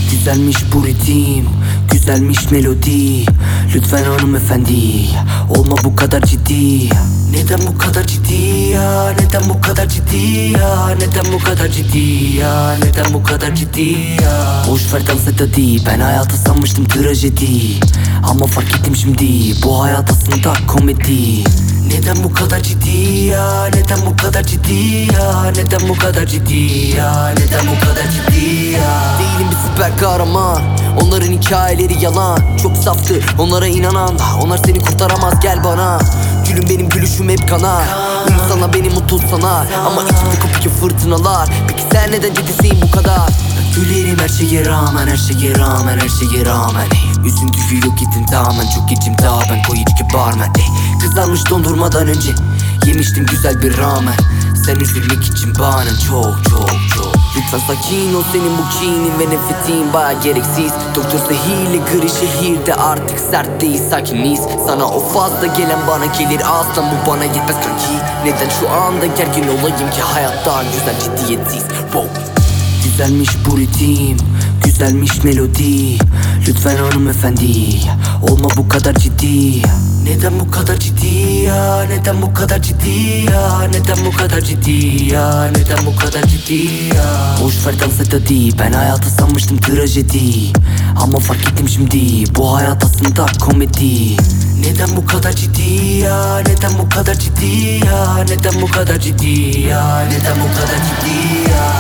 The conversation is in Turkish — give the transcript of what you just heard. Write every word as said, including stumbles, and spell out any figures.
Güzelmiş bu ritim, güzelmiş melodi. Lütfen hanımefendi, olma bu kadar ciddi. Neden bu kadar ciddi ya? Neden bu kadar ciddi ya? Neden bu kadar ciddi ya? Neden bu kadar ciddi ya? Boş ver dans et hadi. Ben hayatı sanmıştım trajedi, ama fark ettim şimdi bu hayat aslında komedi. Neden bu kadar ciddi ya? Neden bu kadar ciddi ya? Neden bu kadar ciddi ya? Neden bu kadar ciddi ya? Değilim bir süper kahraman, onların hikayeleri yalan. Çok saftı onlara inanan, onlar seni kurtaramaz gel bana. Gülüm benim gülüşüm hep kanar, insana beni mutlu sanar, ama içimde kopuyor fırtınalar. Peki sen neden ciddisin bu kadar? Gülerim her şeye rağmen, her şeye rağmen, her şeye rağmen. Hey, üzüntüyü yok ettin tamamen, çok içim daha ben koy içki barmen. Hey, kızarmış dondurmadan önce yemiştim güzel bir ramen. Sen üzülmek için bahanen çok çok çok. Lütfen sakin ol, senin bu kinin ve nefretin baya gereksiz. Doktor zehirli gri şehirde artık sert değil sakiniz. Sana o fazla gelen bana gelir aslan, bu bana yetmez kanki. Neden şu anda gergin olayım ki hayatta güzel ciddiyetsiz. Wow. Güzelmiş bu ritim, güzelmiş melodi. Lütfen hanımefendi, olma bu kadar ciddi. Neden bu kadar ciddi ya? Neden bu kadar ciddi ya? Neden bu kadar ciddi ya? Neden bu kadar ciddi ya? Boş ver dans et hadi. Ben hayatı sanmıştım trajedi, ama fark ettim şimdi bu hayat aslında komedi. Neden bu kadar ciddi ya? Neden bu kadar ciddi ya? Neden bu kadar ciddi ya? Neden bu kadar ciddi ya?